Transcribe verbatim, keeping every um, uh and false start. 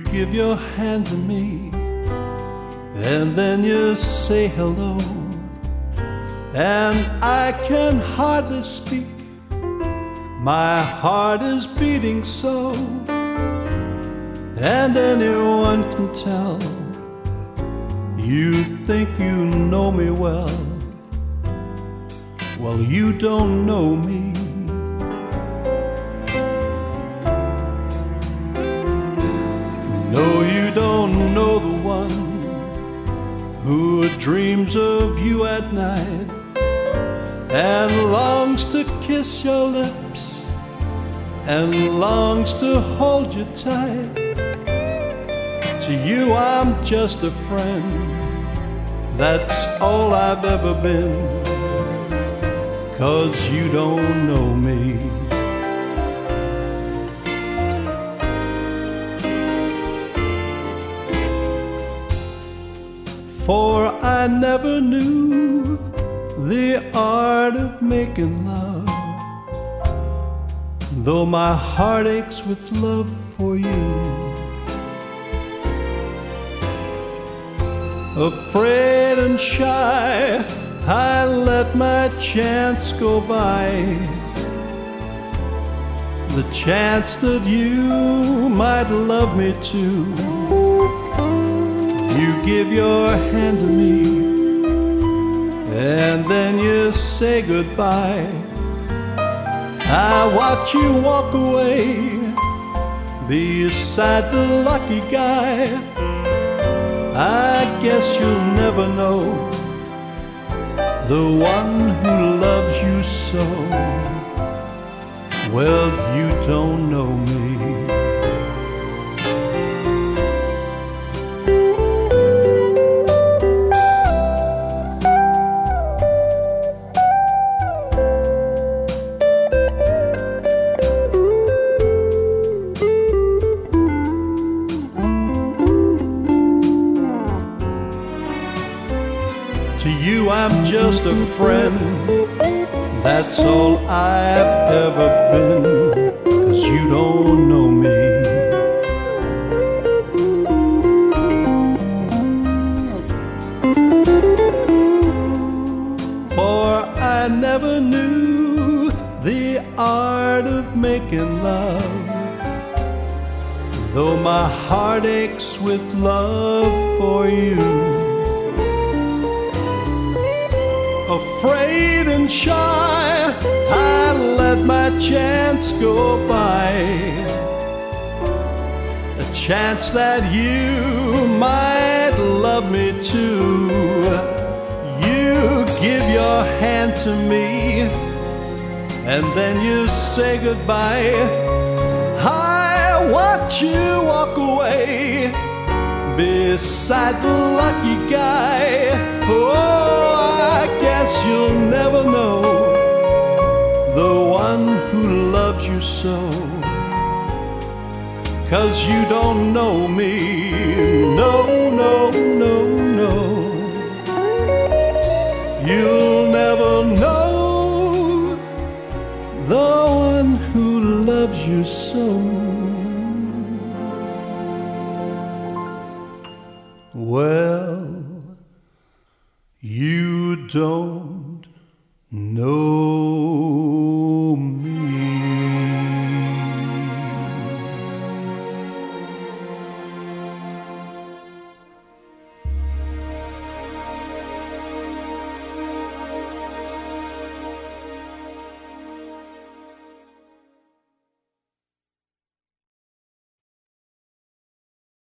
give your hand to me, and then you say hello, and I can hardly speak. My heart is beating so, and anyone can tell you think you know me well. Well, you don't know me. No, you don't know the one who dreams of you at night and longs to kiss your lips and longs to hold you tight. To you I'm just a friend, that's all I've ever been, 'cause you don't know me. For I never knew the art of making love, though my heart aches with love for you. Afraid and shy, I let my chance go by, the chance that you might love me too. You give your hand to me, and then you say goodbye. I watch you walk away beside the lucky guy. I guess you'll never know the one who loves you so. Well, you don't know me. To you I'm just a friend, that's all I've ever been, 'cause you don't know me. For I never knew the art of making love, though my heart aches with love for you. Afraid and shy, I let my chance go by, a chance that you might love me too. You give your hand to me, and then you say goodbye. I watch you walk away beside the lucky guy. Oh, I guess you'll never know the one who loves you so, 'cause you don't know me. No, no, no, no. You'll never know the one who loves you so. Well, you don't know